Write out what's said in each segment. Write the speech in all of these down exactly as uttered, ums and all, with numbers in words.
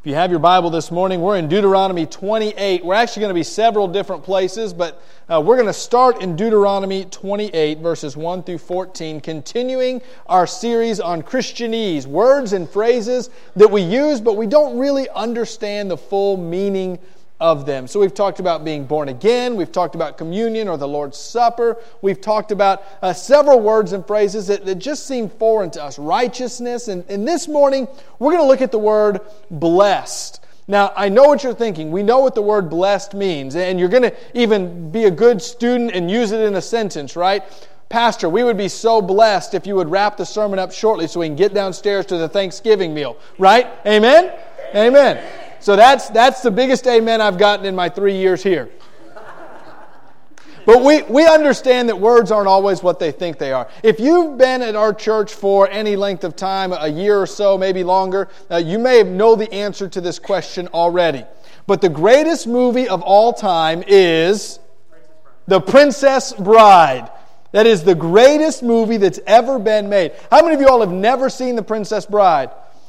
If you have your Bible this morning, we're in Deuteronomy twenty-eight. We're actually going to be several different places, but uh, we're going to start in Deuteronomy twenty-eight, verses one through fourteen, continuing our series on Christianese, words and phrases that we use, but we don't really understand the full meaning of them. So we've talked about being born again, we've talked about communion or the Lord's Supper, we've talked about uh, several words and phrases that, that just seem foreign to us, righteousness, and, and this morning we're going to look at the word blessed. Now, I know what you're thinking. We know what the word blessed means, and you're going to even be a good student and use it in a sentence, right? Pastor, we would be so blessed if you would wrap the sermon up shortly so we can get downstairs to the Thanksgiving meal, right? Amen? Amen. Amen. So that's that's the biggest amen I've gotten in my three years here. But we, we understand that words aren't always what they think they are. If you've been at our church for any length of time, a year or so, maybe longer, uh, you may know the answer to this question already. But the greatest movie of all time is The Princess Bride. That is the greatest movie that's ever been made. How many of you all have never seen The Princess Bride?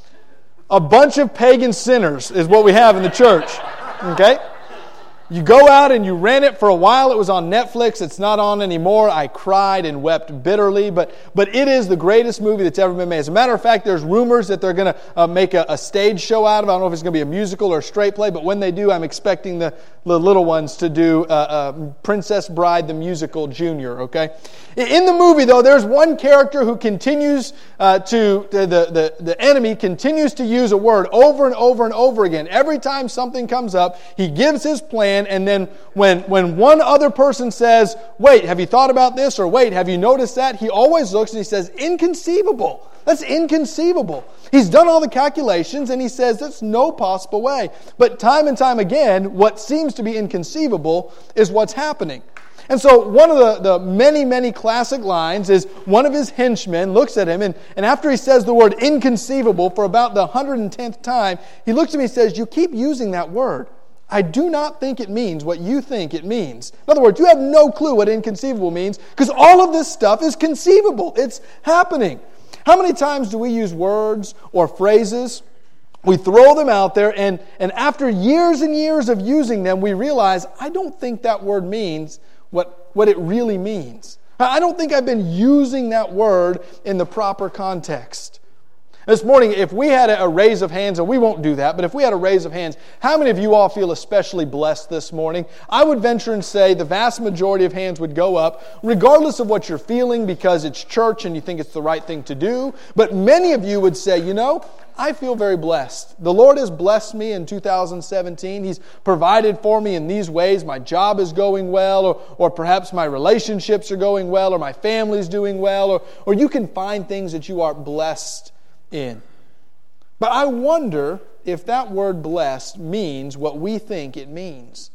A bunch of pagan sinners is what we have in the church. Okay? You go out and you rent it for a while. It was on Netflix. It's not on anymore. I cried and wept bitterly. But but it is the greatest movie that's ever been made. As a matter of fact, there's rumors that they're going to uh, make a, a stage show out of it. I don't know if it's going to be a musical or a straight play. But when they do, I'm expecting the, the little ones to do uh, uh, Princess Bride the Musical Junior. Okay? In the movie, though, there's one character who continues uh, to, the, the, the enemy continues to use a word over and over and over again. Every time something comes up, he gives his plan, and then when, when one other person says, wait, have you thought about this? Or wait, have you noticed that? He always looks and he says, inconceivable. That's inconceivable. He's done all the calculations and he says, there's no possible way. But time and time again, what seems to be inconceivable is what's happening. And so one of the, the many, many classic lines is one of his henchmen looks at him, and, and after he says the word inconceivable for about the one hundred tenth time, he looks at me and says, you keep using that word. I do not think it means what you think it means. In other words, you have no clue what inconceivable means because all of this stuff is conceivable. It's happening. How many times do we use words or phrases? We throw them out there, and, and after years and years of using them, we realize, I don't think that word means what, what it really means. I don't think I've been using that word in the proper context. This morning, if we had a raise of hands, and we won't do that, but if we had a raise of hands, how many of you all feel especially blessed this morning? I would venture and say the vast majority of hands would go up, regardless of what you're feeling, because it's church and you think it's the right thing to do. But many of you would say, you know, I feel very blessed. The Lord has blessed me in two thousand seventeen. He's provided for me in these ways. My job is going well, or, or perhaps my relationships are going well, or my family's doing well, or, or you can find things that you are blessed in. But I wonder if that word blessed means what we think it means.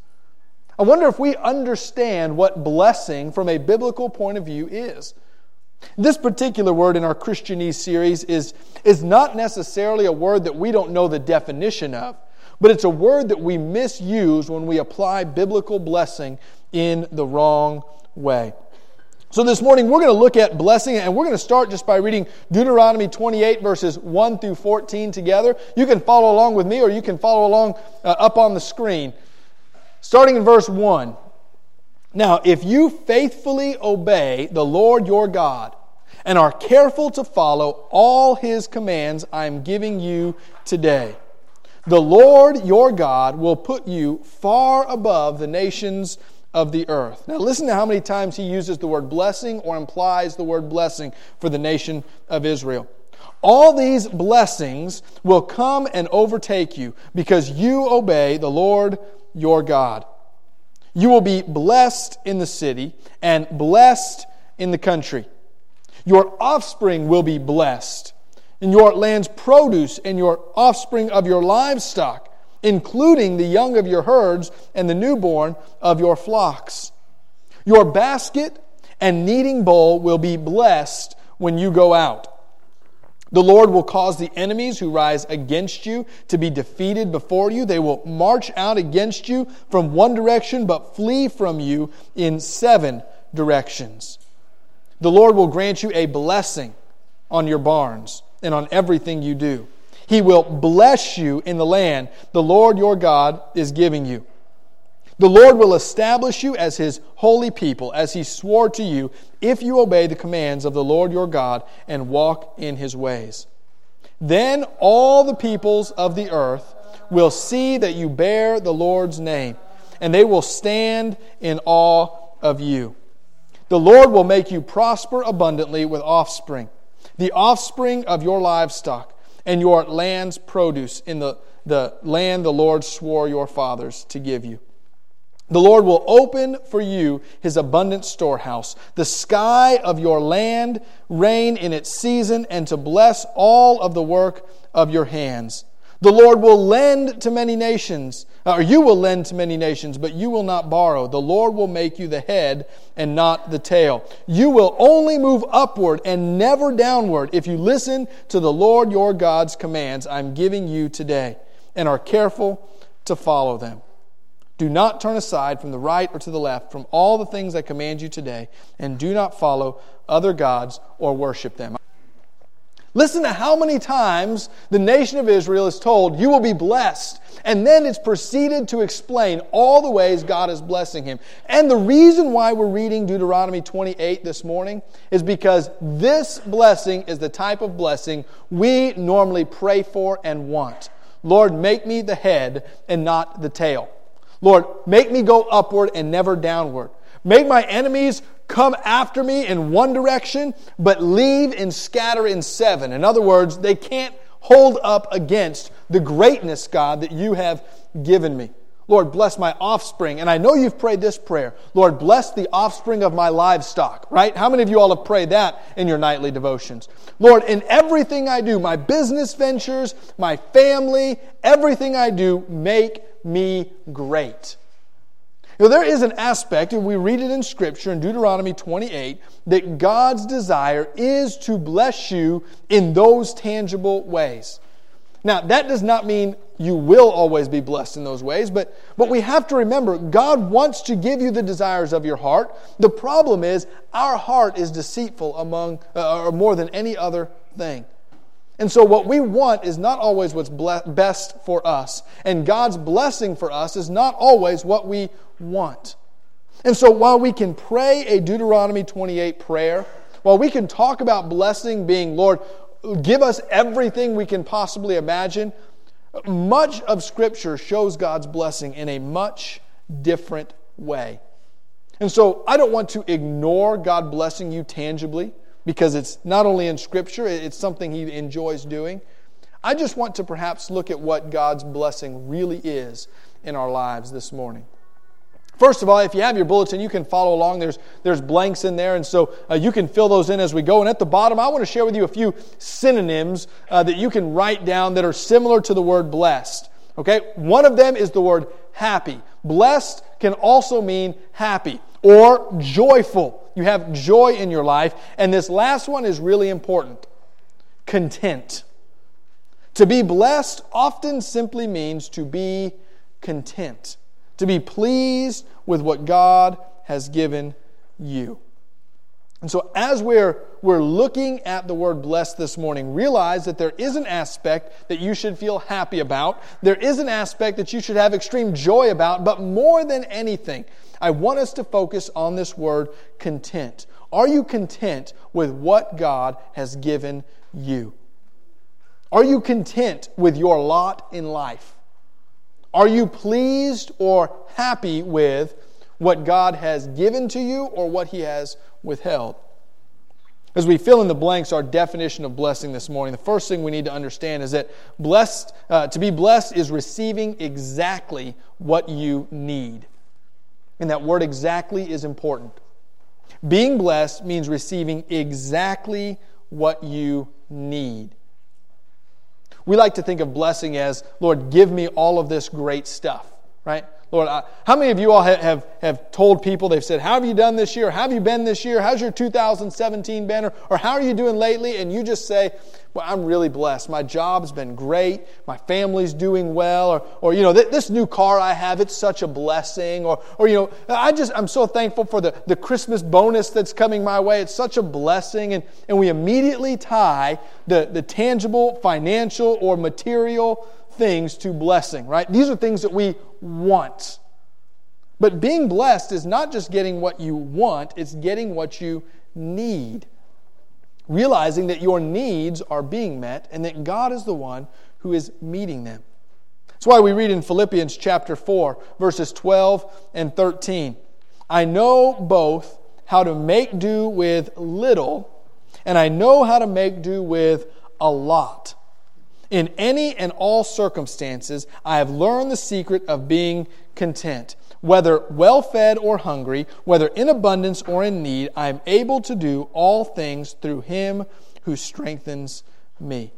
I wonder if we understand what blessing from a biblical point of view is. This particular word in our Christianese series is, is not necessarily a word that we don't know the definition of, but it's a word that we misuse when we apply biblical blessing in the wrong way. So this morning we're going to look at blessing, and we're going to start just by reading Deuteronomy twenty-eight verses one through fourteen together. You can follow along with me, or you can follow along uh, up on the screen. Starting in verse one. Now, if you faithfully obey the Lord your God and are careful to follow all His commands I am giving you today, the Lord your God will put you far above the nations of the earth. Now listen to how many times he uses the word blessing or implies the word blessing for the nation of Israel. All these blessings will come and overtake you because you obey the Lord your God. You will be blessed in the city and blessed in the country. Your offspring will be blessed, and your land's produce and your offspring of your livestock, including the young of your herds and the newborn of your flocks. Your basket and kneading bowl will be blessed when you go out. The Lord will cause the enemies who rise against you to be defeated before you. They will march out against you from one direction, but flee from you in seven directions. The Lord will grant you a blessing on your barns and on everything you do. He will bless you in the land the Lord your God is giving you. The Lord will establish you as His holy people, as He swore to you, if you obey the commands of the Lord your God and walk in His ways. Then all the peoples of the earth will see that you bear the Lord's name, and they will stand in awe of you. The Lord will make you prosper abundantly with offspring, the offspring of your livestock, and your land's produce in the, the land the Lord swore your fathers to give you. The Lord will open for you His abundant storehouse, the sky of your land, rain in its season, and to bless all of the work of your hands. The Lord will lend to many nations, or you will lend to many nations, but you will not borrow. The Lord will make you the head and not the tail. You will only move upward and never downward if you listen to the Lord your God's commands I'm giving you today and are careful to follow them. Do not turn aside from the right or to the left from all the things I command you today, and do not follow other gods or worship them. Listen to how many times the nation of Israel is told, you will be blessed. And then it's proceeded to explain all the ways God is blessing him. And the reason why we're reading Deuteronomy twenty-eight this morning is because this blessing is the type of blessing we normally pray for and want. Lord, make me the head and not the tail. Lord, make me go upward and never downward. Make my enemies come after me in one direction, but leave and scatter in seven. In other words, they can't hold up against the greatness, God, that you have given me. Lord, bless my offspring. And I know you've prayed this prayer. Lord, bless the offspring of my livestock, right? How many of you all have prayed that in your nightly devotions? Lord, in everything I do, my business ventures, my family, everything I do, make me great. You know, there is an aspect, and we read it in Scripture in Deuteronomy twenty-eight, that God's desire is to bless you in those tangible ways. Now, that does not mean you will always be blessed in those ways, but, but we have to remember, God wants to give you the desires of your heart. The problem is, our heart is deceitful among, uh, or more than any other thing. And so what we want is not always what's ble- best for us. And God's blessing for us is not always what we want. And so while we can pray a Deuteronomy twenty-eight prayer, while we can talk about blessing being, Lord, give us everything we can possibly imagine, much of Scripture shows God's blessing in a much different way. And so I don't want to ignore God blessing you tangibly, because it's not only in Scripture, it's something He enjoys doing. I just want to perhaps look at what God's blessing really is in our lives this morning. First of all, if you have your bulletin, you can follow along. There's, there's blanks in there, and so uh, you can fill those in as we go. And at the bottom, I want to share with you a few synonyms uh, that you can write down that are similar to the word blessed. Okay? One of them is the word happy. Blessed can also mean happy or joyful. You have joy in your life. And this last one is really important. Content. To be blessed often simply means to be content. To be pleased with what God has given you. And so as we're, we're looking at the word blessed this morning, realize that there is an aspect that you should feel happy about. There is an aspect that you should have extreme joy about. But more than anything, I want us to focus on this word content. Are you content with what God has given you? Are you content with your lot in life? Are you pleased or happy with what God has given to you or what He has withheld? As we fill in the blanks, our definition of blessing this morning, the first thing we need to understand is that blessed, uh, to be blessed is receiving exactly what you need. And that word exactly is important. Being blessed means receiving exactly what you need. We like to think of blessing as, Lord, give me all of this great stuff, right? Lord, I, how many of you all have, have, have told people, they've said, how have you done this year? How have you been this year? How's your two thousand seventeen been? Or, or how are you doing lately? And you just say, well, I'm really blessed. My job's been great. My family's doing well. Or, or you know, th- this new car I have, it's such a blessing. Or, or you know, I just, I'm so thankful for the, the Christmas bonus that's coming my way. It's such a blessing. And, and we immediately tie the, the tangible, financial, or material things to blessing, right? These are things that we want. But being blessed is not just getting what you want, it's getting what you need. Realizing that your needs are being met and that God is the one who is meeting them. That's why we read in Philippians chapter four, verses twelve and thirteen. I know both how to make do with little, and I know how to make do with a lot. In any and all circumstances, I have learned the secret of being content. Whether well-fed or hungry, whether in abundance or in need, I am able to do all things through Him who strengthens me.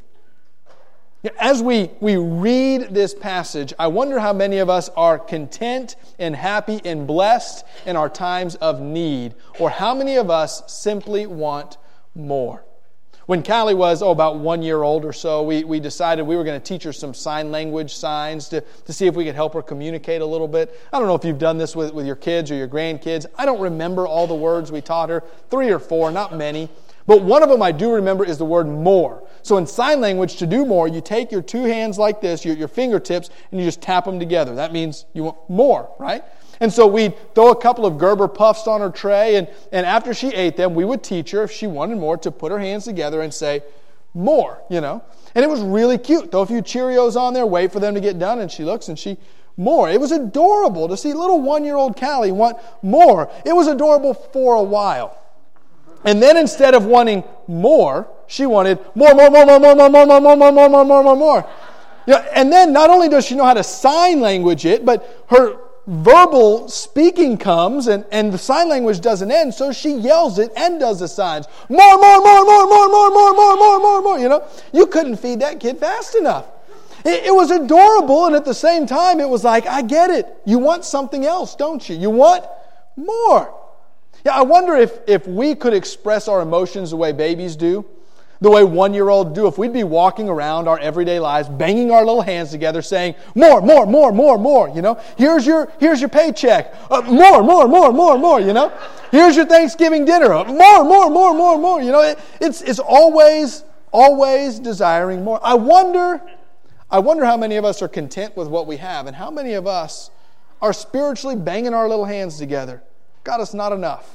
As we, we read this passage, I wonder how many of us are content and happy and blessed in our times of need, or how many of us simply want more. When Callie was, oh, about one year old or so, we, we decided we were going to teach her some sign language signs to, to see if we could help her communicate a little bit. I don't know if you've done this with, with your kids or your grandkids. I don't remember all the words we taught her, three or four, not many. But one of them I do remember is the word more. So in sign language, to do more, you take your two hands like this, your, your fingertips, and you just tap them together. That means you want more, right? And so we'd throw a couple of Gerber puffs on her tray, and, and after she ate them, we would teach her, if she wanted more, to put her hands together and say, more, you know. And it was really cute. Throw a few Cheerios on there, wait for them to get done, and she looks and she, more. It was adorable to see little one-year-old Callie want more. It was adorable for a while. And then instead of wanting more, she wanted more, more, more, more, more, more, more, more, more, more, more, more, more, more, more. You know, and then not only does she know how to sign language it, but her verbal speaking comes, and, and the sign language doesn't end, so she yells it and does the signs. More, more, more, more, more, more, more, more, more, more, more. You know, you couldn't feed that kid fast enough. It, it was adorable, and at the same time, it was like, I get it. You want something else, don't you? You want more. Yeah, I wonder if, if we could express our emotions the way babies do, the way one-year-olds do, if we'd be walking around our everyday lives, banging our little hands together, saying, more, more, more, more, more, you know. Here's your here's your paycheck. Uh, more, more, more, more, more, you know. Here's your Thanksgiving dinner. Uh, more, more, more, more, more, you know. It, it's it's always, always desiring more. I wonder, I wonder how many of us are content with what we have, and how many of us are spiritually banging our little hands together. God, it's not enough.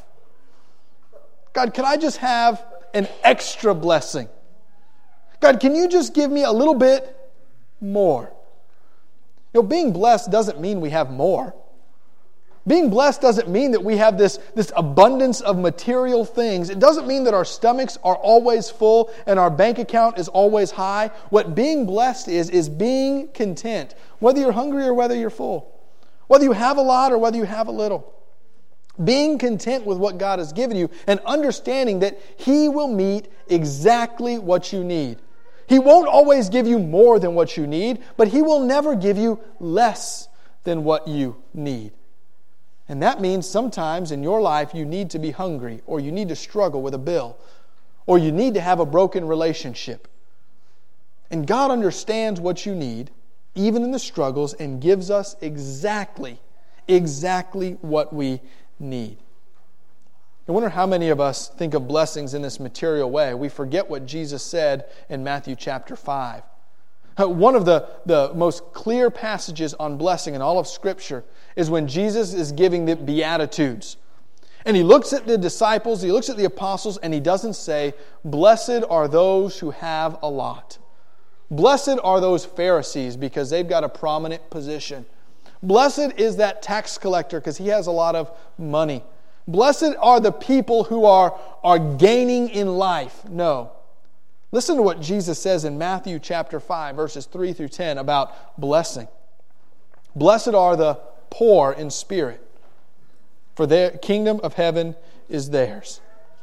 God, can I just have an extra blessing? God, can you just give me a little bit more? You know, being blessed doesn't mean we have more. Being blessed doesn't mean that we have this, this abundance of material things. It doesn't mean that our stomachs are always full and our bank account is always high. What being blessed is, is being content, whether you're hungry or whether you're full, whether you have a lot or whether you have a little. Being content with what God has given you and understanding that He will meet exactly what you need. He won't always give you more than what you need, but He will never give you less than what you need. And that means sometimes in your life you need to be hungry, or you need to struggle with a bill, or you need to have a broken relationship. And God understands what you need, even in the struggles, and gives us exactly, exactly what we need. need. I wonder how many of us think of blessings in this material way. We forget what Jesus said in Matthew chapter five. One of the, the most clear passages on blessing in all of Scripture is when Jesus is giving the Beatitudes. And He looks at the disciples, He looks at the apostles, and He doesn't say, blessed are those who have a lot. Blessed are those Pharisees because they've got a prominent position. Blessed is that tax collector because he has a lot of money. Blessed are the people who are, are gaining in life. No. Listen to what Jesus says in Matthew chapter five, verses three through ten about blessing. Blessed are the poor in spirit, for the kingdom of heaven is theirs.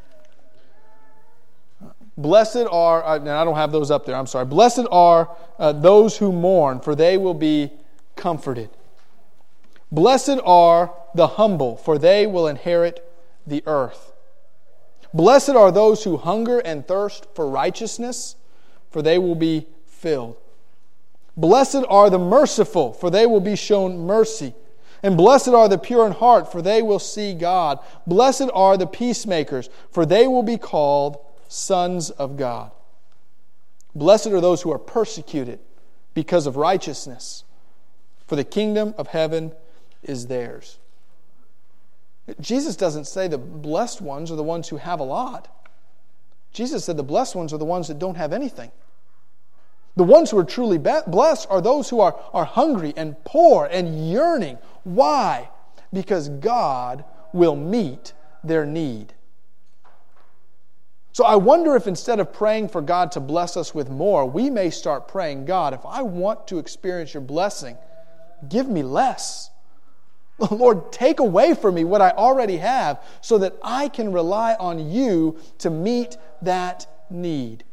Blessed are, and I don't have those up there, I'm sorry. Blessed are uh, those who mourn, for they will be comforted. Blessed are the humble, for they will inherit the earth. Blessed are those who hunger and thirst for righteousness, for they will be filled. Blessed are the merciful, for they will be shown mercy. And blessed are the pure in heart, for they will see God. Blessed are the peacemakers, for they will be called sons of God. Blessed are those who are persecuted because of righteousness, for the kingdom of heaven is theirs. Jesus doesn't say the blessed ones are the ones who have a lot. Jesus said the blessed ones are the ones that don't have anything. The ones who are truly blessed are those who are, are hungry and poor and yearning. Why? Because God will meet their need. So I wonder if instead of praying for God to bless us with more, we may start praying, God, if I want to experience your blessing, give me less. Lord, take away from me what I already have so that I can rely on you to meet that need.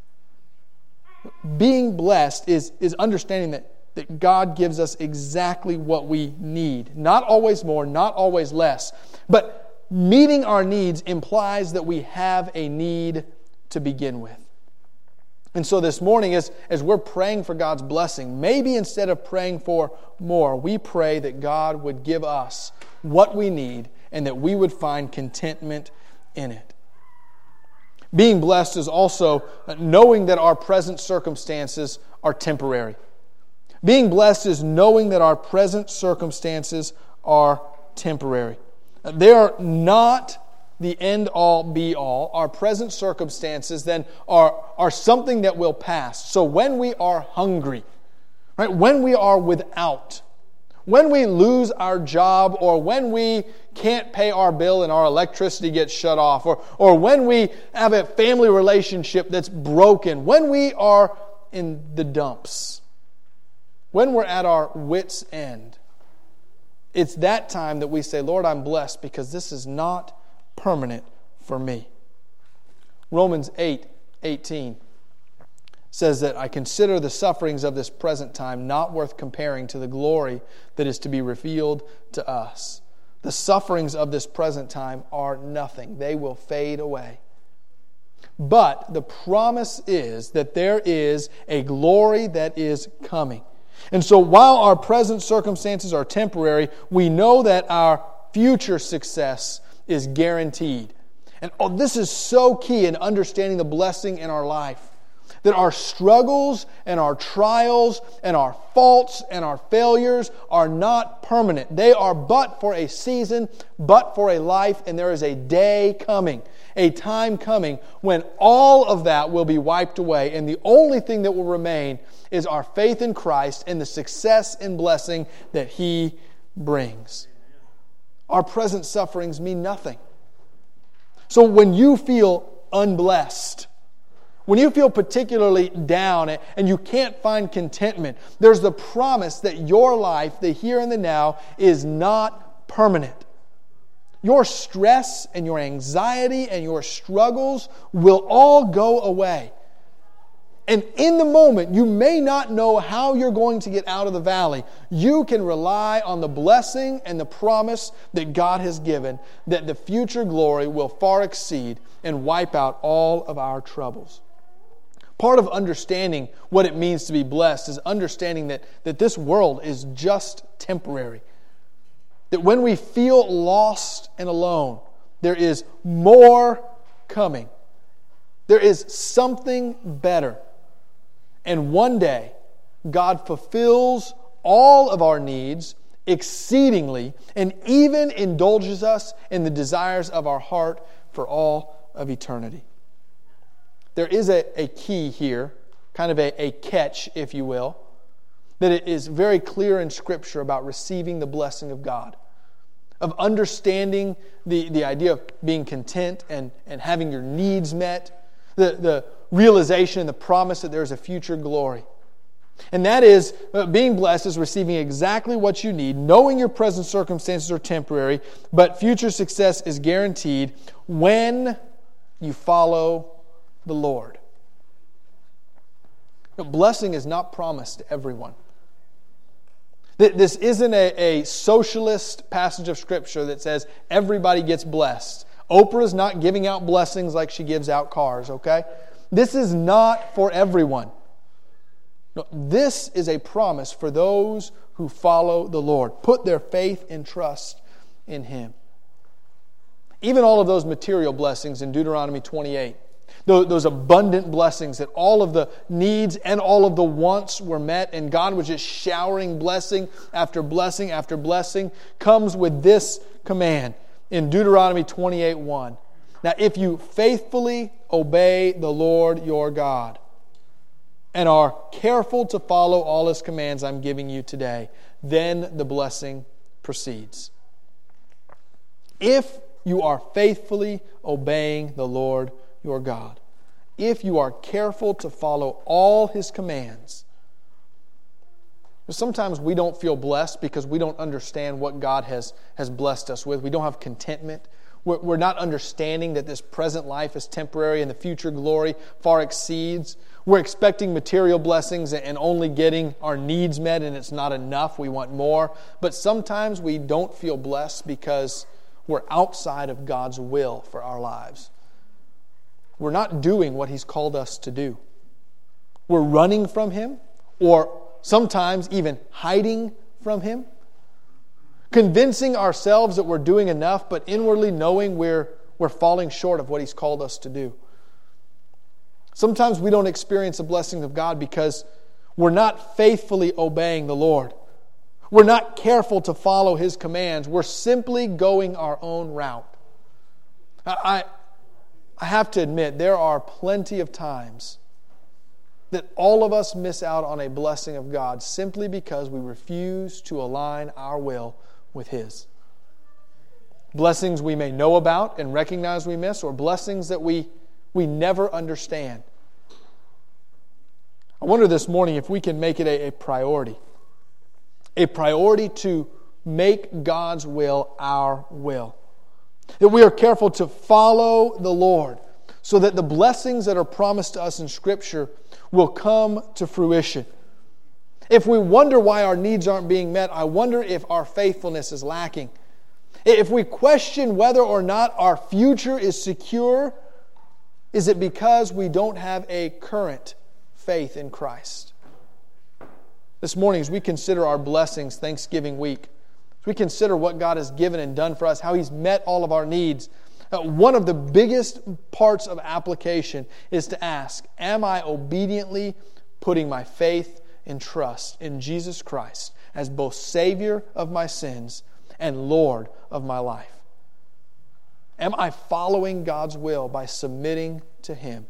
Being blessed is, is understanding that, that God gives us exactly what we need. Not always more, not always less. But meeting our needs implies that we have a need to begin with. And so this morning, as, as we're praying for God's blessing, maybe instead of praying for more, we pray that God would give us what we need and that we would find contentment in it. Being blessed is also knowing that our present circumstances are temporary. Being blessed is knowing that our present circumstances are temporary. They are not the end-all, be-all. Our present circumstances then are, are something that will pass. So when we are hungry, right, when we are without, when we lose our job, or when we can't pay our bill and our electricity gets shut off, or, or when we have a family relationship that's broken, when we are in the dumps, when we're at our wits' end, it's that time that we say, Lord, I'm blessed because this is not permanent for me. Romans eight eighteen says that I consider the sufferings of this present time not worth comparing to the glory that is to be revealed to us. The sufferings of this present time are nothing. They will fade away. But the promise is that there is a glory that is coming. And so while our present circumstances are temporary, we know that our future success is guaranteed. And oh, this is so key in understanding the blessing in our life. That our struggles and our trials and our faults and our failures are not permanent. They are but for a season, but for a life, and there is a day coming, a time coming when all of that will be wiped away, and the only thing that will remain is our faith in Christ and the success and blessing that He brings. Our present sufferings mean nothing. So when you feel unblessed, when you feel particularly down and you can't find contentment, there's the promise that your life, the here and the now, is not permanent. Your stress and your anxiety and your struggles will all go away. And in the moment, you may not know how you're going to get out of the valley. You can rely on the blessing and the promise that God has given, that the future glory will far exceed and wipe out all of our troubles. Part of understanding what it means to be blessed is understanding that, that this world is just temporary. That when we feel lost and alone, there is more coming. There is something better. And one day, God fulfills all of our needs exceedingly and even indulges us in the desires of our heart for all of eternity. There is a, a key here, kind of a, a catch, if you will, that it is very clear in Scripture about receiving the blessing of God, of understanding the, the idea of being content and, and having your needs met, the, the realization and the promise that there's a future glory. And that is, uh, being blessed is receiving exactly what you need, knowing your present circumstances are temporary, but future success is guaranteed when you follow the Lord. Blessing is not promised to everyone. This isn't a, a socialist passage of Scripture that says everybody gets blessed. Oprah's not giving out blessings like she gives out cars, okay? This is not for everyone. No, this is a promise for those who follow the Lord, put their faith and trust in Him. Even all of those material blessings in Deuteronomy twenty-eight, those abundant blessings that all of the needs and all of the wants were met, and God was just showering blessing after blessing after blessing, comes with this command in Deuteronomy twenty-eight one. Now, if you faithfully obey the Lord your God and are careful to follow all His commands I'm giving you today, then the blessing proceeds. If you are faithfully obeying the Lord your God, if you are careful to follow all His commands. Sometimes we don't feel blessed because we don't understand what God has, has blessed us with. We don't have contentment. We're, we're not understanding that this present life is temporary and the future glory far exceeds. We're expecting material blessings and only getting our needs met, and it's not enough. We want more. But sometimes we don't feel blessed because we're outside of God's will for our lives. We're not doing what He's called us to do. We're running from Him, or sometimes even hiding from Him. Convincing ourselves that we're doing enough, but inwardly knowing we're, we're falling short of what He's called us to do. Sometimes we don't experience the blessings of God because we're not faithfully obeying the Lord. We're not careful to follow His commands. We're simply going our own route. I, I have to admit, there are plenty of times that all of us miss out on a blessing of God simply because we refuse to align our will with His. Blessings we may know about and recognize we miss, or blessings that we, we never understand. I wonder this morning if we can make it a, a priority. A priority to make God's will our will. That we are careful to follow the Lord so that the blessings that are promised to us in Scripture will come to fruition. If we wonder why our needs aren't being met, I wonder if our faithfulness is lacking. If we question whether or not our future is secure, is it because we don't have a current faith in Christ? This morning, as we consider our blessings Thanksgiving week, as we consider what God has given and done for us, how He's met all of our needs, uh, one of the biggest parts of application is to ask, am I obediently putting my faith and trust in Jesus Christ as both Savior of my sins and Lord of my life? Am I following God's will by submitting to Him?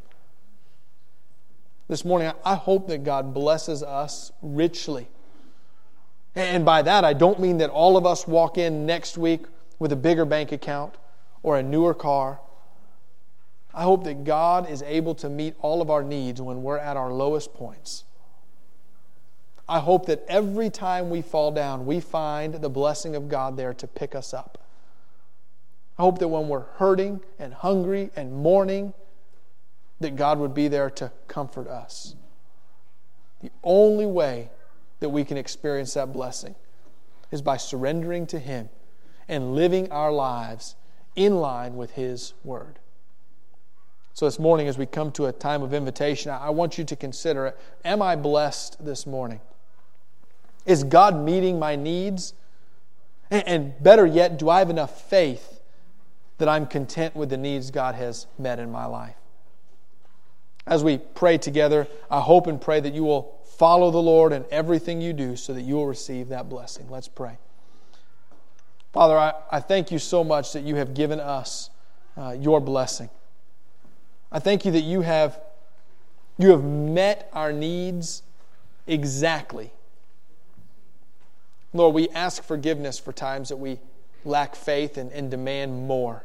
This morning, I hope that God blesses us richly. And by that, I don't mean that all of us walk in next week with a bigger bank account or a newer car. I hope that God is able to meet all of our needs when we're at our lowest points. I hope that every time we fall down, we find the blessing of God there to pick us up. I hope that when we're hurting and hungry and mourning, that God would be there to comfort us. The only way that we can experience that blessing is by surrendering to Him and living our lives in line with His Word. So this morning, as we come to a time of invitation, I want you to consider it. Am I blessed this morning? Is God meeting my needs? And better yet, do I have enough faith that I'm content with the needs God has met in my life? As we pray together, I hope and pray that you will follow the Lord in everything you do so that you will receive that blessing. Let's pray. Father, I, I thank you so much that you have given us uh, your blessing. I thank you that you have, you have met our needs exactly. Lord, we ask forgiveness for times that we lack faith and, and demand more.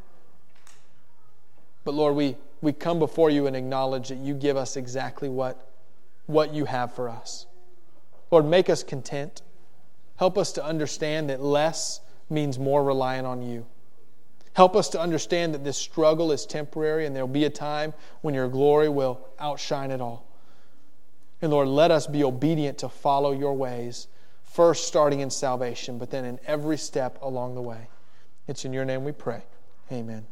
But Lord, we We come before you and acknowledge that you give us exactly what, what you have for us. Lord, make us content. Help us to understand that less means more reliant on you. Help us to understand that this struggle is temporary and there will be a time when your glory will outshine it all. And Lord, let us be obedient to follow your ways, first starting in salvation, but then in every step along the way. It's in your name we pray. Amen.